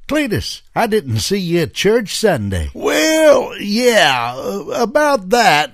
Cletus, I didn't see you at church Sunday. Well, yeah, about that,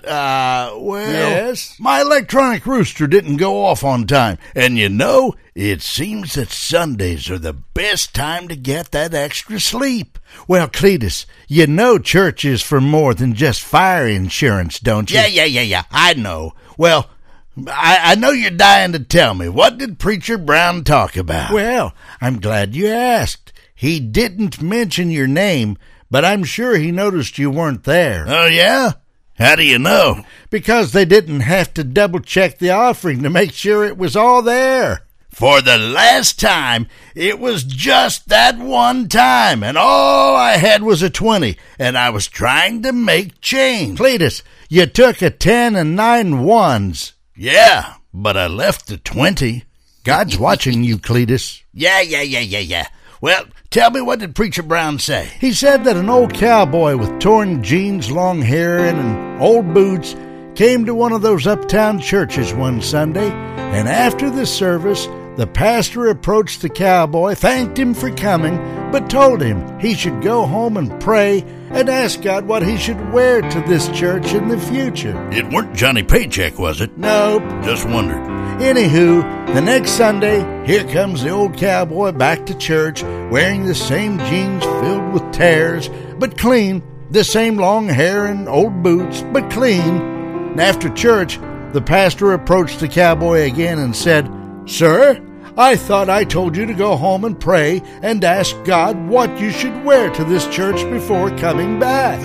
Yes? my electronic rooster didn't go off on time. And it seems that Sundays are the best time to get that extra sleep. Well, Cletus, church is for more than just fire insurance, don't you? Yeah, I know. Well, I know you're dying to tell me. What did Preacher Brown talk about? Well, I'm glad you asked. He didn't mention your name, but I'm sure he noticed you weren't there. Oh, yeah? How do you know? Because they didn't have to double-check the offering to make sure it was all there. For the last time, it was just that one time, and all I had was a 20, and I was trying to make change. Cletus, you took a 10 and 9 ones. Yeah, but I left the 20. God's watching you, Cletus. Yeah. Well, tell me, what did Preacher Brown say? He said that an old cowboy with torn jeans, long hair, and old boots came to one of those uptown churches one Sunday, and after the service, the pastor approached the cowboy, thanked him for coming, but told him he should go home and pray and ask God what he should wear to this church in the future. It weren't Johnny Paycheck, was it? Nope. Just wondered. Anywho, the next Sunday, here comes the old cowboy back to church, wearing the same jeans filled with tears, but clean, the same long hair and old boots, but clean. And after church, the pastor approached the cowboy again and said, "Sir, I thought I told you to go home and pray and ask God what you should wear to this church before coming back."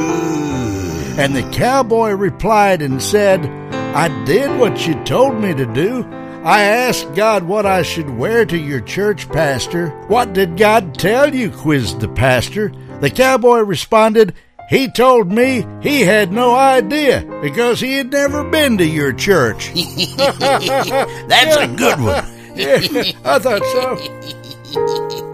And the cowboy replied and said, "I did what you told me to do. I asked God what I should wear to your church, Pastor." "What did God tell you?" quizzed the pastor. The cowboy responded, "He told me he had no idea because he had never been to your church." That's a good one. Yeah, I thought so.